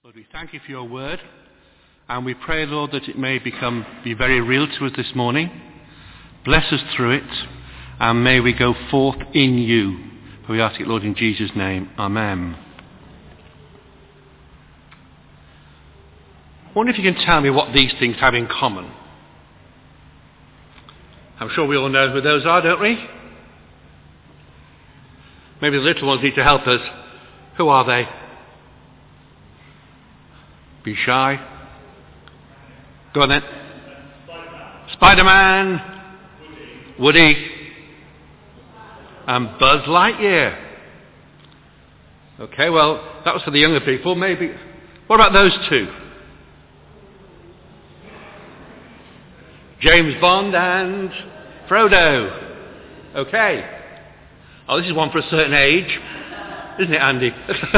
Lord, we thank you for your word, and we pray, Lord, that it may be very real to us this morning. Bless us through it, and may we go forth in you. For we ask it, Lord, in Jesus' name. Amen. I wonder if you can tell me what these things have in common. I'm sure we all know who those are, don't we? Maybe the little ones need to help us. Who are they? Be shy. Go on then. Spider-Man. Woody. And Buzz Lightyear. Okay, well, that was for the younger people. Maybe. What about those two? James Bond and Frodo. Okay. Oh, this is one for a certain age. Isn't it, Andy?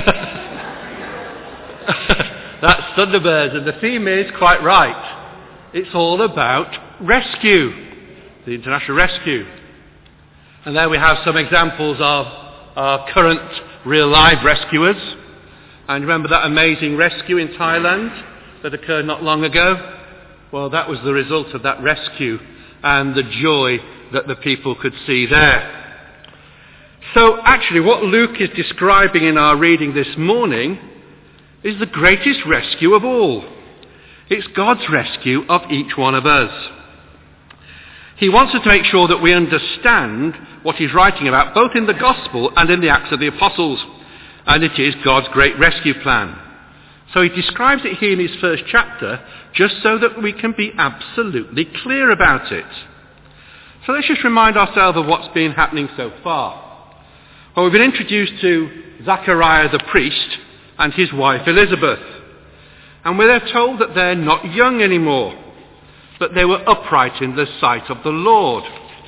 That's Thunderbirds, and the theme is quite right. It's all about rescue, the international rescue. And there we have some examples of our current real-life rescuers. And remember that amazing rescue in Thailand that occurred not long ago? Well, that was the result of that rescue and the joy that the people could see there. So actually what Luke is describing in our reading this morning is the greatest rescue of all. It's God's rescue of each one of us. He wants us to make sure that we understand what he's writing about, both in the Gospel and in the Acts of the Apostles. And it is God's great rescue plan. So he describes it here in his first chapter, just so that we can be absolutely clear about it. So let's just remind ourselves of what's been happening so far. Well, we've been introduced to Zachariah the priest and his wife Elizabeth. And we're told that they're not young anymore, but they were upright in the sight of the Lord.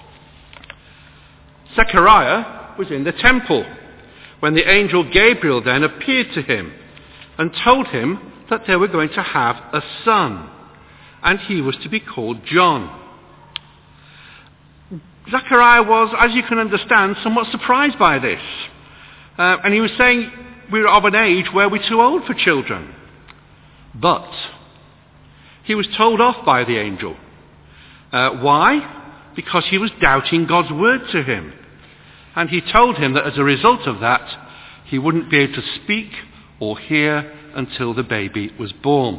Zechariah was in the temple when the angel Gabriel then appeared to him and told him that they were going to have a son, and he was to be called John. Zechariah was, as you can understand, somewhat surprised by this. And he was saying, we're of an age where we're too old for children. But he was told off by the angel. Why? Because he was doubting God's word to him. And he told him that as a result of that, he wouldn't be able to speak or hear until the baby was born.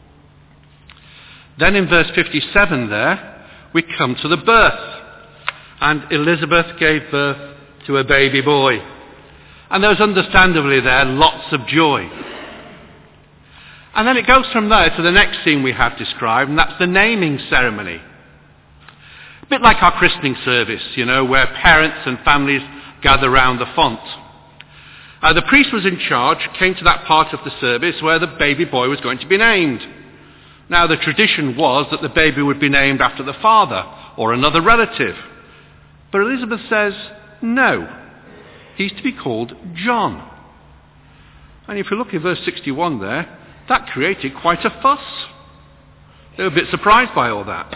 Then in verse 57 there, we come to the birth. And Elizabeth gave birth to a baby boy. And there's understandably there lots of joy. And then it goes from there to the next scene we have described, and that's the naming ceremony. A bit like our christening service, where parents and families gather round the font. The priest was in charge, came to that part of the service where the baby boy was going to be named. Now the tradition was that the baby would be named after the father or another relative. But Elizabeth says, no, he's to be called John. And if you look at verse 61 there, that created quite a fuss. They were a bit surprised by all that.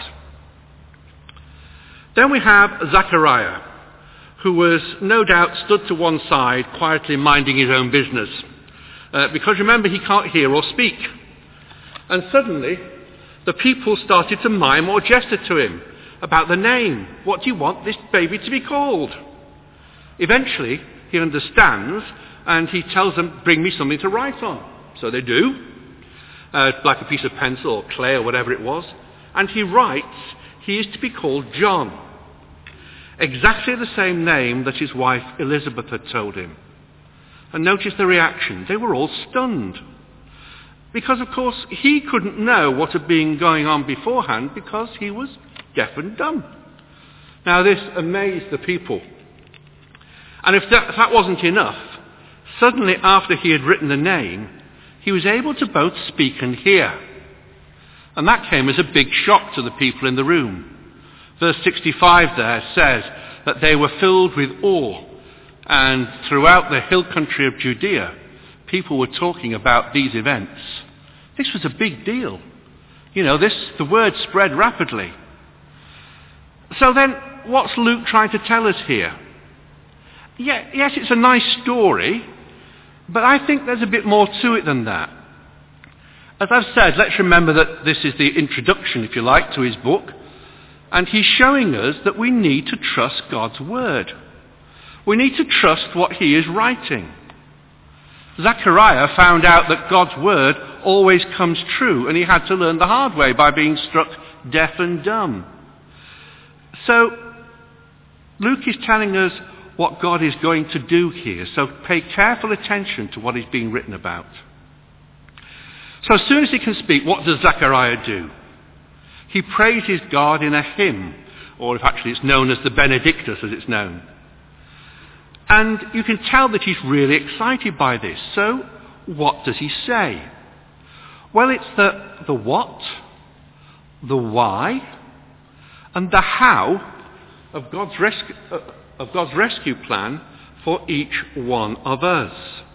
Then we have Zachariah, who was no doubt stood to one side, quietly minding his own business. Because remember, he can't hear or speak. And suddenly, the people started to mime or gesture to him about the name. What do you want this baby to be called? Eventually, he understands, and he tells them, bring me something to write on. So they do, like a piece of pencil or clay or whatever it was. And he writes, he is to be called John. Exactly the same name that his wife Elizabeth had told him. And notice the reaction. They were all stunned. Because, of course, he couldn't know what had been going on beforehand because he was deaf and dumb. Now, this amazed the people. And if that wasn't enough, suddenly after he had written the name, he was able to both speak and hear. And that came as a big shock to the people in the room. Verse 65 there says that they were filled with awe, and throughout the hill country of Judea, people were talking about these events. This was a big deal. The word spread rapidly. So then, what's Luke trying to tell us here? Yes, it's a nice story, but I think there's a bit more to it than that. As I've said, let's remember that this is the introduction, if you like, to his book, and he's showing us that we need to trust God's word. We need to trust what he is writing. Zechariah found out that God's word always comes true, and he had to learn the hard way by being struck deaf and dumb. So Luke is telling us what God is going to do here, so pay careful attention to what is being written about. So as soon as he can speak, what does Zechariah do? He praises God in a hymn, or if actually it's known as the Benedictus as it's known. And you can tell that he's really excited by this. So what does he say? Well, it's the what, the why, and the how of God's rescue plan for each one of us.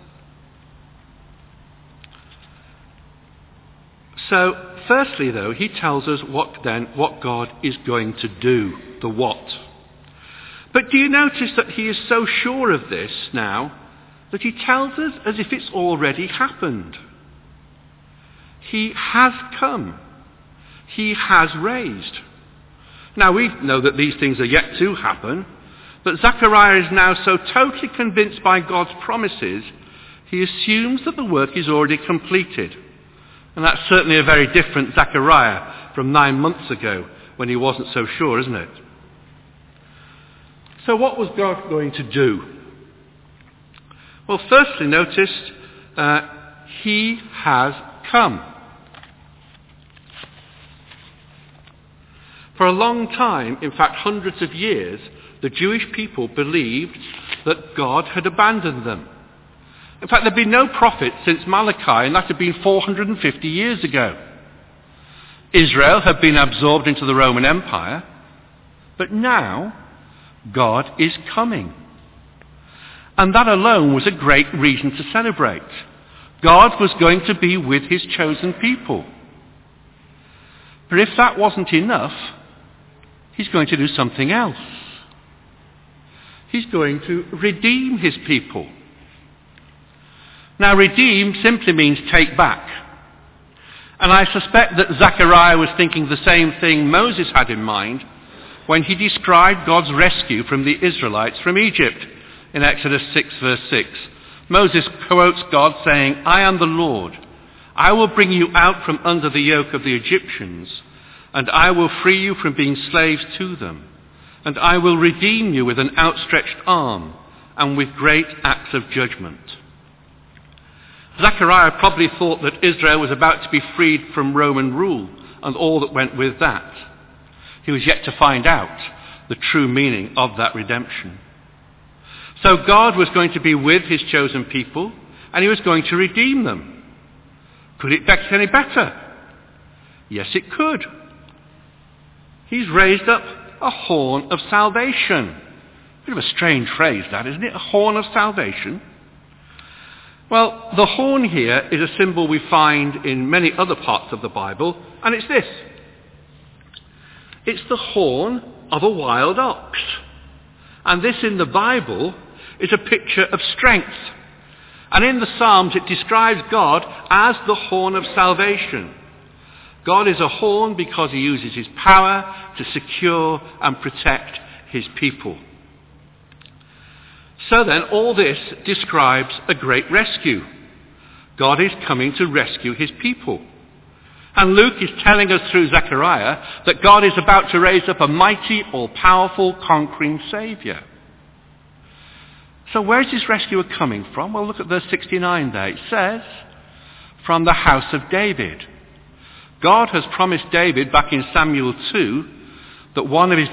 So, firstly, though, he tells us what God is going to do, the what. But do you notice that he is so sure of this now that he tells us as if it's already happened? He has come. He has raised. Now, we know that these things are yet to happen, but Zechariah is now so totally convinced by God's promises, he assumes that the work is already completed. And that's certainly a very different Zechariah from 9 months ago when he wasn't so sure, isn't it? So what was God going to do? Well, firstly, notice he has come. For a long time, in fact hundreds of years, the Jewish people believed that God had abandoned them. In fact, there'd been no prophet since Malachi, and that had been 450 years ago. Israel had been absorbed into the Roman Empire, but now God is coming. And that alone was a great reason to celebrate. God was going to be with his chosen people. But if that wasn't enough, he's going to do something else. He's going to redeem his people. Now, redeem simply means take back. And I suspect that Zechariah was thinking the same thing Moses had in mind when he described God's rescue from the Israelites from Egypt in Exodus 6 verse 6. Moses quotes God saying, "I am the Lord. I will bring you out from under the yoke of the Egyptians, and I will free you from being slaves to them, and I will redeem you with an outstretched arm and with great acts of judgment." Zechariah probably thought that Israel was about to be freed from Roman rule and all that went with that. He was yet to find out the true meaning of that redemption. So God was going to be with his chosen people, and he was going to redeem them. Could it get any better? Yes, it could. He's raised up a horn of salvation. Bit of a strange phrase, that, isn't it? A horn of salvation. Well, the horn here is a symbol we find in many other parts of the Bible, and it's this. It's the horn of a wild ox. And this in the Bible is a picture of strength. And in the Psalms it describes God as the horn of salvation. God is a horn because he uses his power to secure and protect his people. So then, all this describes a great rescue. God is coming to rescue his people. And Luke is telling us through Zechariah that God is about to raise up a mighty, all-powerful, conquering Saviour. So where's this rescuer coming from? Well, look at verse 69 there. It says, from the house of David. God has promised David back in Samuel 2 that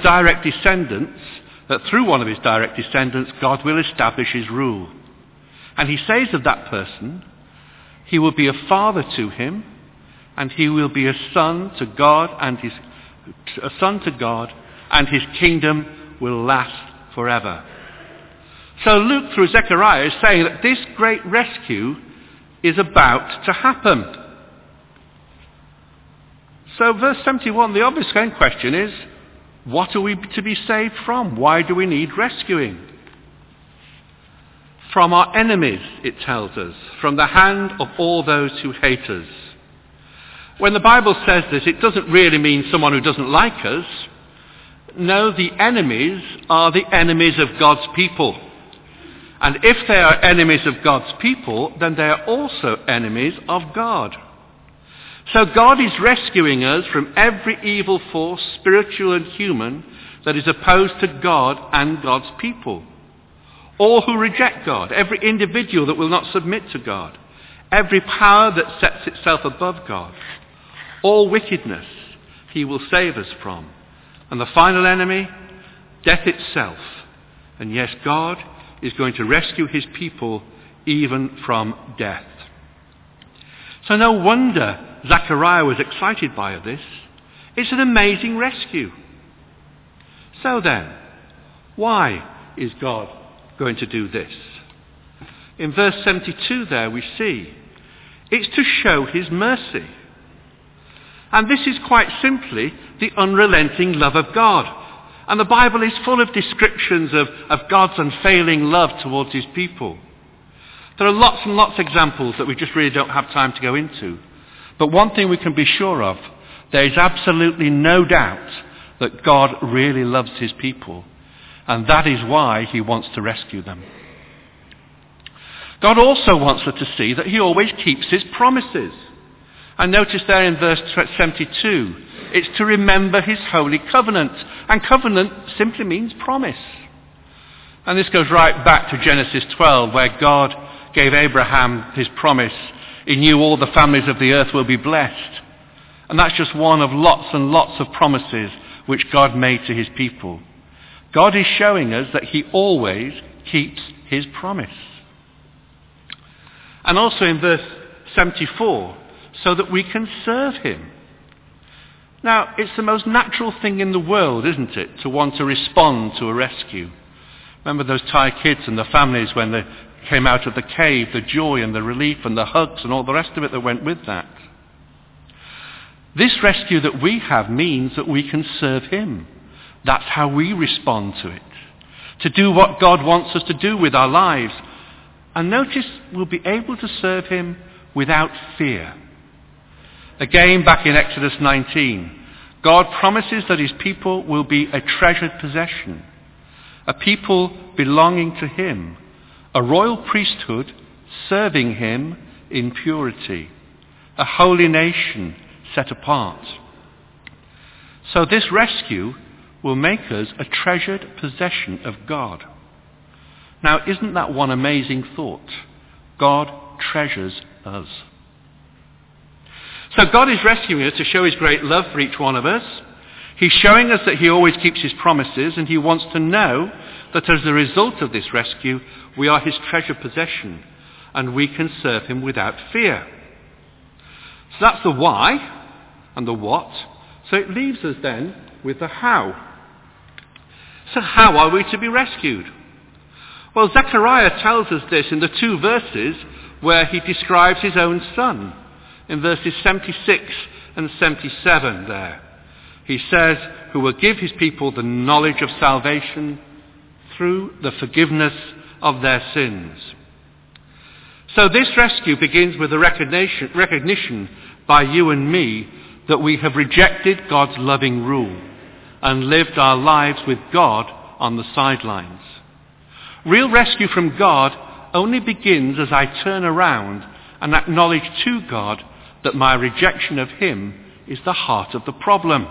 through one of his direct descendants, God will establish his rule. And he says of that person, he will be a father to him, and he will be a son to God, and his kingdom will last forever. So Luke, through Zechariah, is saying that this great rescue is about to happen. So verse 71, the obvious question is, what are we to be saved from? Why do we need rescuing? From our enemies, it tells us, from the hand of all those who hate us. when the Bible says this, it doesn't really mean someone who doesn't like us. No, the enemies are the enemies of God's people. And if they are enemies of God's people, then they are also enemies of God. So God is rescuing us from every evil force, spiritual and human, that is opposed to God and God's people. All who reject God, every individual that will not submit to God, every power that sets itself above God, all wickedness he will save us from. And the final enemy, death itself. And yes, God is going to rescue his people even from death. So no wonder Zechariah was excited by this. It's an amazing rescue. So then, why is God going to do this? In verse 72 there we see, it's to show his mercy. And this is quite simply the unrelenting love of God. And the Bible is full of descriptions of God's unfailing love towards his people. There are lots and lots of examples that we just really don't have time to go into. But one thing we can be sure of, there is absolutely no doubt that God really loves his people. And that is why he wants to rescue them. God also wants us to see that he always keeps his promises. And notice there in verse 72, it's to remember his holy covenant. And covenant simply means promise. And this goes right back to Genesis 12, where God gave Abraham his promise. In you all the families of the earth will be blessed. And that's just one of lots and lots of promises which God made to his people. God is showing us that he always keeps his promise. And also in verse 74, so that we can serve him. Now, it's the most natural thing in the world, isn't it, to want to respond to a rescue. Remember those Thai kids and the families when they came out of the cave, the joy and the relief and the hugs and all the rest of it that went with that. This rescue that we have means that we can serve him. That's how we respond to it. To do what God wants us to do with our lives. And notice we'll be able to serve him without fear. Again, back in Exodus 19, God promises that his people will be a treasured possession, a people belonging to him, a royal priesthood serving him in purity, a holy nation set apart. So this rescue will make us a treasured possession of God. Now, isn't that one amazing thought? God treasures us. So God is rescuing us to show his great love for each one of us. He's showing us that he always keeps his promises, and he wants to know that as a result of this rescue, we are his treasured possession, and we can serve him without fear. So that's the why and the what. So it leaves us then with the how. So how are we to be rescued? Well, Zechariah tells us this in the 2 verses where he describes his own son. In verses 76 and 77 there. He says, who will give his people the knowledge of salvation through the forgiveness of their sins. So this rescue begins with the recognition by you and me that we have rejected God's loving rule and lived our lives with God on the sidelines. Real rescue from God only begins as I turn around and acknowledge to God that my rejection of him is the heart of the problem.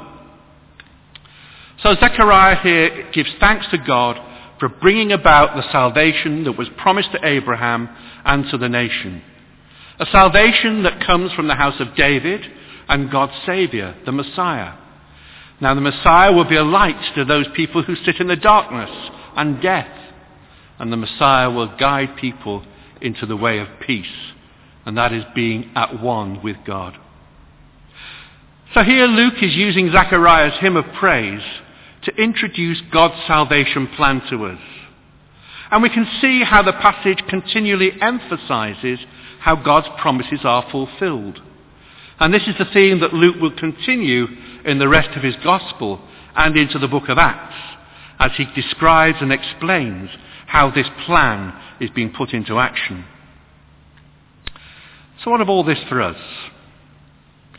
So Zechariah here gives thanks to God for bringing about the salvation that was promised to Abraham and to the nation. A salvation that comes from the house of David and God's Saviour, the Messiah. Now the Messiah will be a light to those people who sit in the darkness and death. And the Messiah will guide people into the way of peace. And that is being at one with God. So here Luke is using Zechariah's hymn of praise to introduce God's salvation plan to us. And we can see how the passage continually emphasizes how God's promises are fulfilled. And this is the theme that Luke will continue in the rest of his gospel and into the book of Acts, as he describes and explains how this plan is being put into action. So what of all this for us?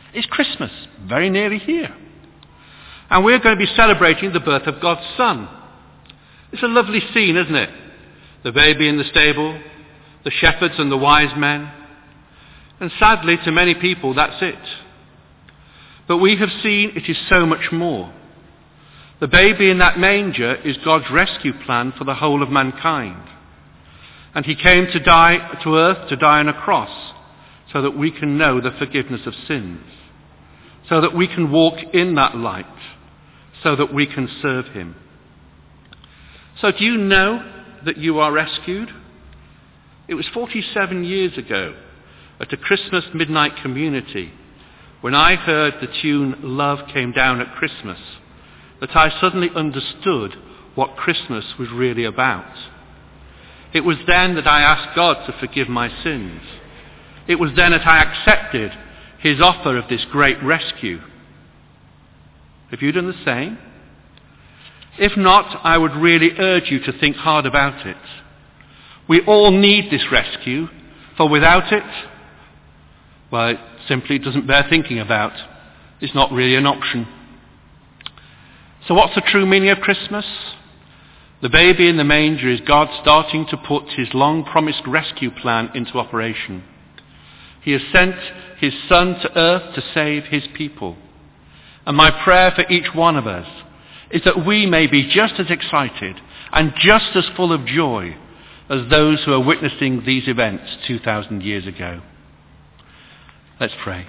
It's Christmas, very nearly here. And we're going to be celebrating the birth of God's Son. It's a lovely scene, isn't it? The baby in the stable, the shepherds and the wise men. And sadly, to many people, that's it. But we have seen it is so much more. The baby in that manger is God's rescue plan for the whole of mankind. And he came to earth to die on a cross so that we can know the forgiveness of sins, so that we can walk in that light, so that we can serve him. So do you know that you are rescued? It was 47 years ago at a Christmas midnight community when I heard the tune Love Came Down at Christmas that I suddenly understood what Christmas was really about. It was then that I asked God to forgive my sins. It was then that I accepted his offer of this great rescue. Have you done the same? If not, I would really urge you to think hard about it. We all need this rescue, for without it, well, it simply doesn't bear thinking about. It's not really an option. So what's the true meaning of Christmas? The baby in the manger is God starting to put his long-promised rescue plan into operation. He has sent his Son to earth to save his people. And my prayer for each one of us is that we may be just as excited and just as full of joy as those who are witnessing these events 2,000 years ago. Let's pray.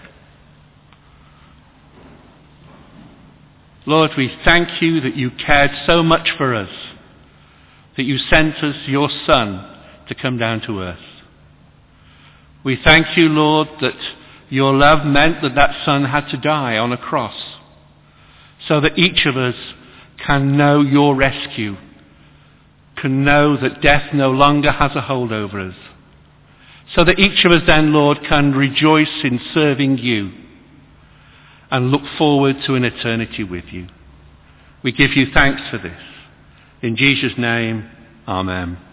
Lord, we thank you that you cared so much for us, that you sent us your Son to come down to earth. We thank you, Lord, that your love meant that that Son had to die on a cross, so that each of us can know your rescue, can know that death no longer has a hold over us, so that each of us then, Lord, can rejoice in serving you and look forward to an eternity with you. We give you thanks for this. In Jesus' name, amen.